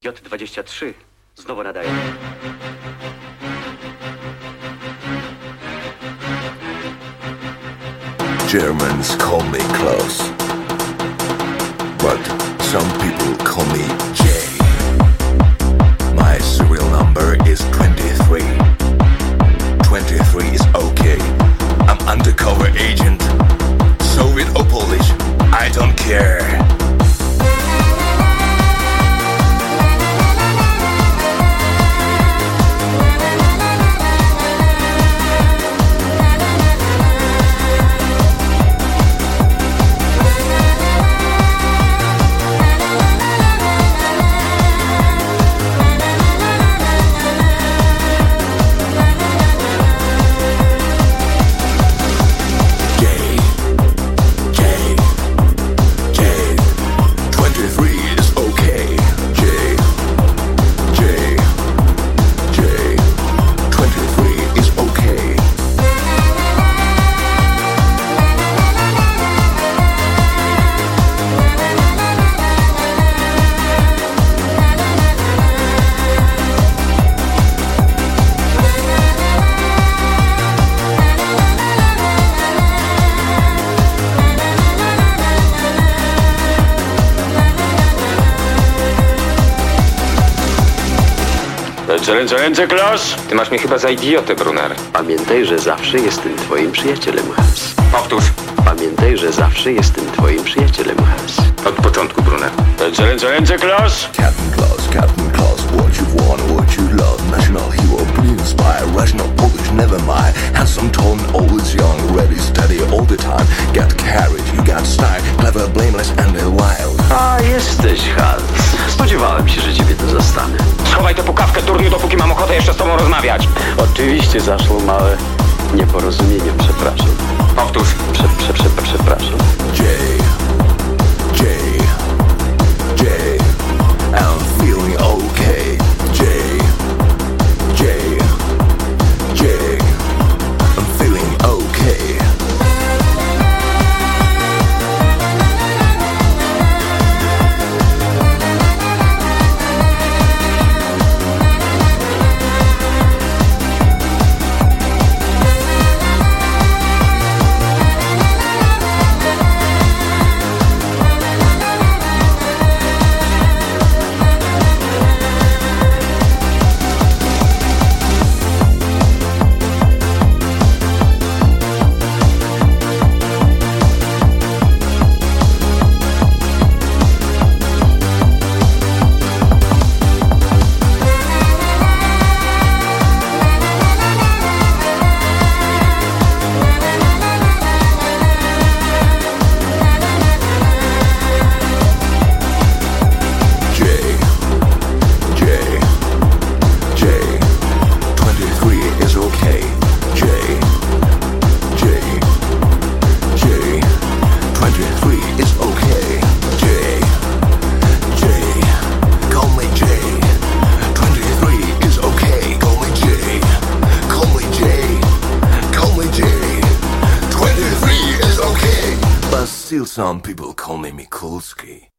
J23 znowu nadaje. Germans call me Klaus, but some people call me Jay. My serial number is 23. 23 is okay. I'm undercover agent, Soviet or Polish, I don't care. Ręce, Klaus! Ty masz mnie chyba za idiotę, Brunner. Pamiętaj, że zawsze jestem twoim przyjacielem, Hans. Powtórz. Pamiętaj, że zawsze jestem twoim przyjacielem, Hans. Od początku, Brunner. Ręce, Klaus! Captain Klaus, what you want, what you love. National hero, brilliant spy, rational Polish, never mind. Handsome, tall and always young, ready, steady all the time. Got courage, you got style, clever, blameless and wild. A, jesteś, Hans. Spodziewałem się, że ciebie tu zastanę. Schowaj tę pukawkę, turniu, dopóki mam ochotę jeszcze z tobą rozmawiać. Oczywiście zaszło małe nieporozumienie, przepraszam. Powtórz. Przepraszam. Jay, I'm feeling okay. Jay, I'm feeling okay. Still some people call me Mikulski.